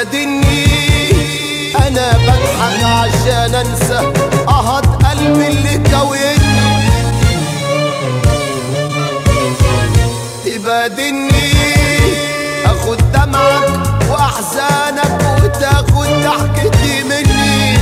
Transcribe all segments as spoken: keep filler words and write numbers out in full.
تبادلني انا بضحك عشان انسى قهط قلبي اللي كويني. تبادلني اخد دمعك واحزانك وتاخد ضحكتي مني.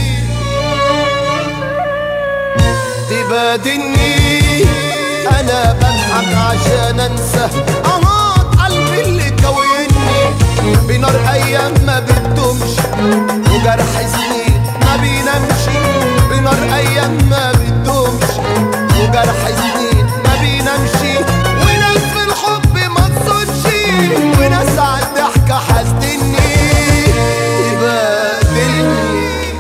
تبادلني انا بضحك عشان انسى قهط قلبي اللي كويني. بنار ايام ما بتدومش وجرح سنين ما بينامش. بنار ايام ما بتدومش وجرح سنين ما بينامش. وناس في الحب ما تصونش وناس عالضحكة حاسدني. تبادلني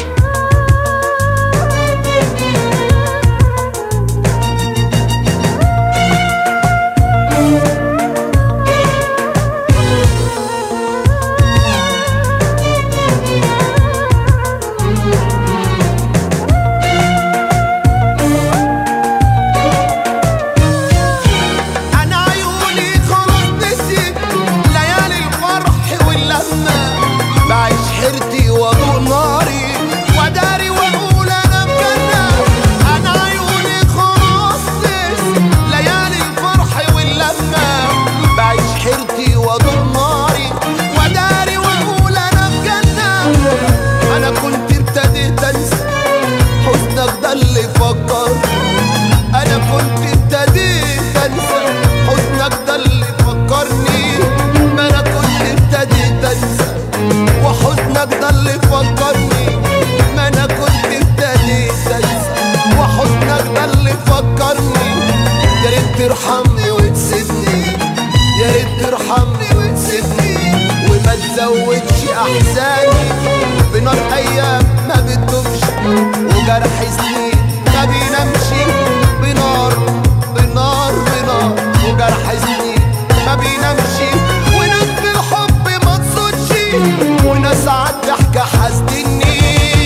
ترحمني وتسيبني. يا ريت ترحمني وتسيبني وما تزودش احزاني. بنار ايام ما بتدومش وجرح سنين ما بينامش. بنار بنار بنار وجرح سنين ما بينامش. وناس في الحب ما تصونش وناس عالضحكة حاسدني.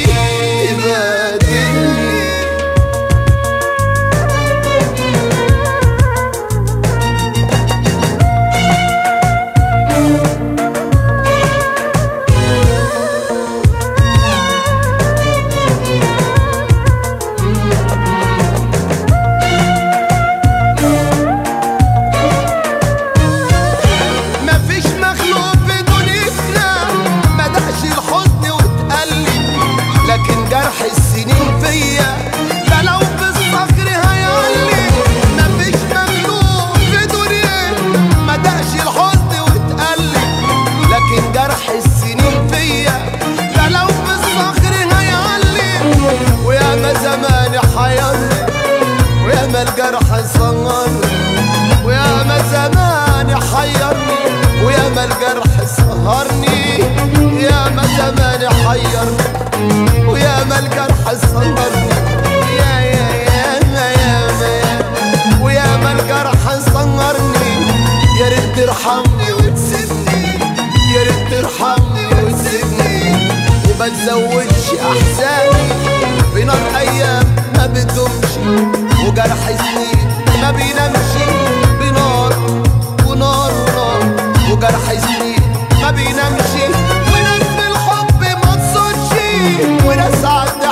الجرح صغرني ويا ما زمان حيرني. ويا ما الجرح سهرني يا ما زمان حيرني. ويا ما الجرح صغرني يا يا يا ما يا ما. ويا ما الجرح صغرني. يا ريت ترحمني وتسيبني. يا ريت ترحمني وتسيبني وما تزودش احزاني. بنار ايام ما بتدومش وجرح سنين ما بينامش. بنار ونار ونار وجرح سنين ما بينامش. وناس في الحب ما تصونش وناس عالضحكة